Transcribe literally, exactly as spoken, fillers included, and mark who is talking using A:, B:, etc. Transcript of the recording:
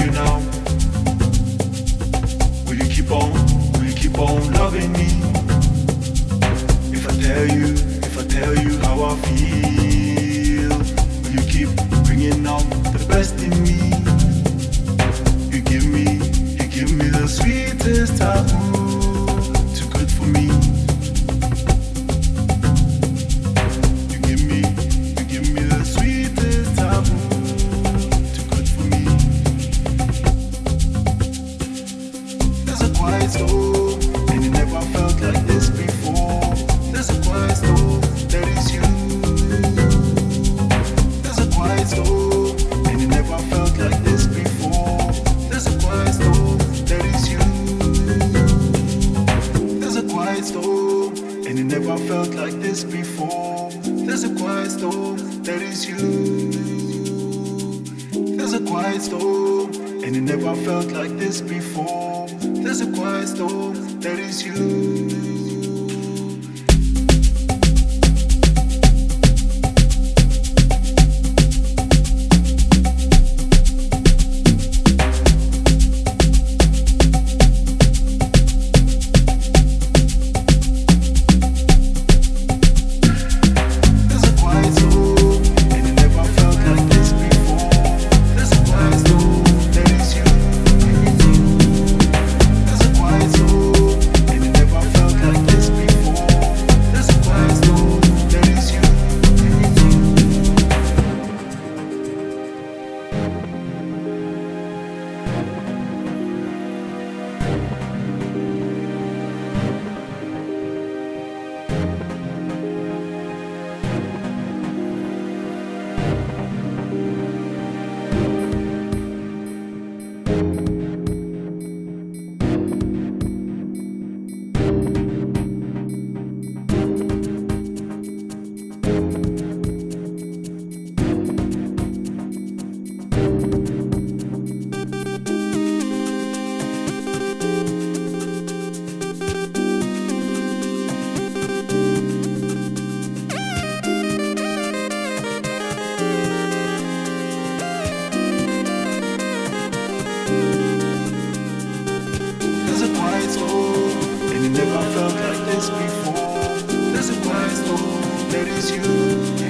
A: you now? Will you keep on, will you keep on loving me? If I tell you, if I tell you how I feel, will you keep bringing out the best in me? You give me, you give me the sweetest taboo, too good for me. You give me, you give me the sweetest taboo, too good for me. There's a quiet storm, and it never felt like this before. There's a quiet storm, that is you. There's a quiet storm, and it never felt like this before. There's a quiet storm, that is you. There's a quiet storm, and it never felt like this before. There's a quiet storm, that is you. There's a quiet storm, and it never felt like this before. There's a quiet storm, that is you. And it never felt like this before. There's a quiet storm, that is you.